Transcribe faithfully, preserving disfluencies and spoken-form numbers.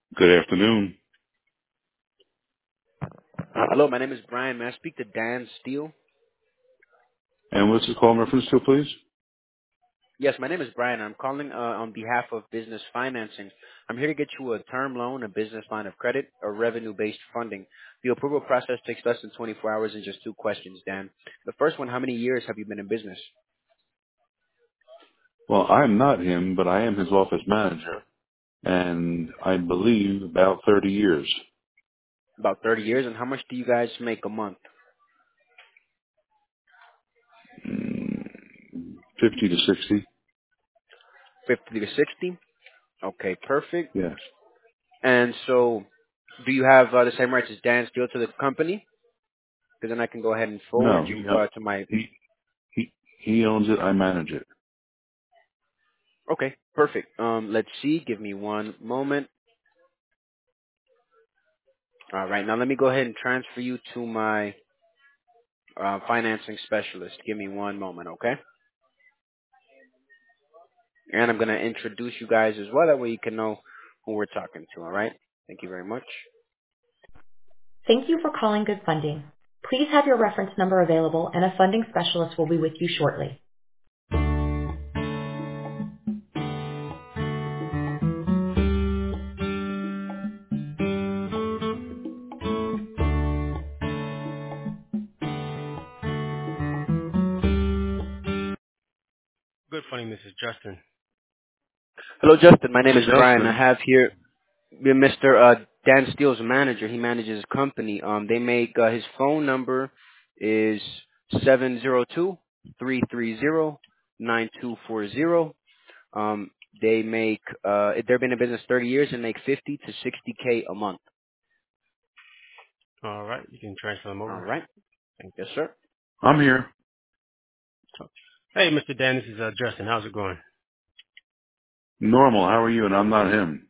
Good afternoon. Uh, hello, my name is Brian. May I speak to Dan Steele? And what's the call in reference to, please? Yes, my name is Brian. I'm calling uh, on behalf of business financing. I'm here to get you a term loan, a business line of credit, or revenue-based funding. The approval process takes less than twenty-four hours and just two questions, Dan. The first one, how many years have you been in business? Well, I'm not him, but I am his office manager, and I believe about thirty years. About thirty years. And how much do you guys make a month? Mm, fifty to sixty? fifty to sixty? Okay, perfect. Yes. And so, do you have uh, the same rights as Dan Steele to the company? Because then I can go ahead and forward No, he, you uh, uh, to my... he, he, he owns it, I manage it. Okay, perfect. Um, let's see. Give me one moment. All right. Now let me go ahead and transfer you to my uh, financing specialist. Give me one moment, okay? And I'm going to introduce you guys as well. That way you can know who we're talking to, all right? Thank you very much. Thank you for calling Good Funding. Please have your reference number available and a funding specialist will be with you shortly. Good funny, Missus Justin. Hello, Justin. My name Hey, is Brian. I Justin. have here Mister Uh, Dan Steele's manager. He manages his company. Um, they make uh, his phone number is seven zero two three three zero nine two four zero. Um, they make uh, they've been in business thirty years and make fifty to sixty k a month. All right, you can transfer them All over. right. Thank Yes, sir. I'm here. you. Hey, Mister Dan, this is uh, Justin. How's it going? Normal, how are you? And I'm not him.